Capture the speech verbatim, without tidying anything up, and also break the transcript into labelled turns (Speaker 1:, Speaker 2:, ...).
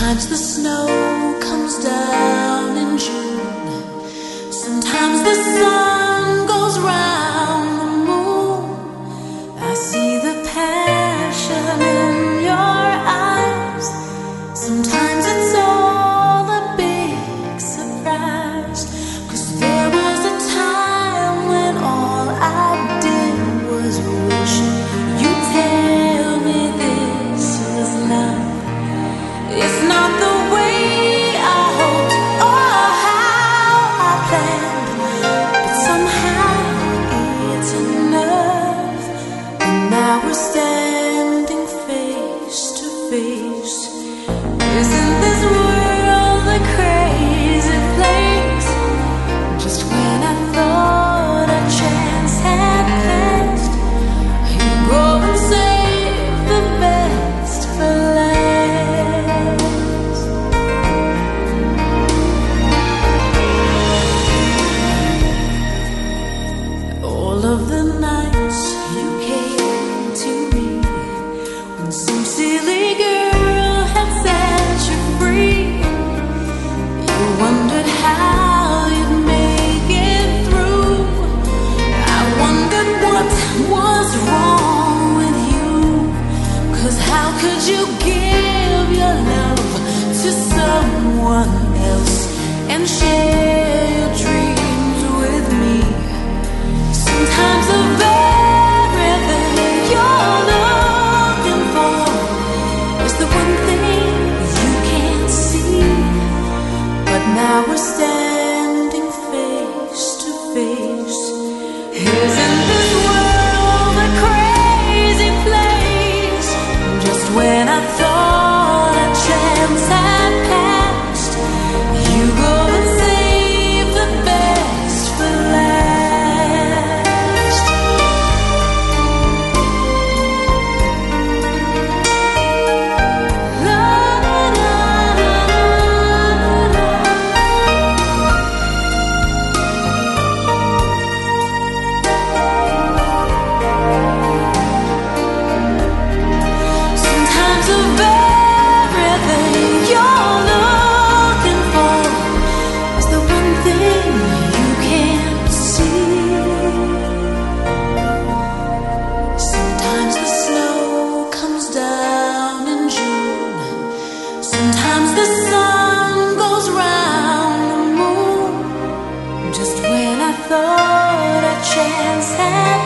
Speaker 1: Sometimes the snow comes down in June. Sometimes the sun goes round the moon. I see the passion in your eyes. Sometimes it's all a big surprise. 'Cause there was a time when all I did was wish you'd tell me this was love. It's not the way I hoped or how I planned, but somehow it's enough. And now we're standing face to face. Isn't this world a crazy place? Just when I thought a chance had passed, you go and save the best for last. All of the nights you came to me when some silly girl had set you free. You wondered how you'd make it through. I wondered what was wrong with you. 'Cause how could you give your love to someone else and share your dreams with me? Sometimes the very thing you're looking for is the one thing you can't see. But now we're standing face to face. Isn't this world a crazy place? Just when I thought a chance had passed, you go and save the best for last. La, la, la, la, la, la. Sometimes the very thing you're looking for is the one thing you can't see. Sometimes the snow comes down in June. Sometimes the sun goes round the moon. Just when I thought a chance had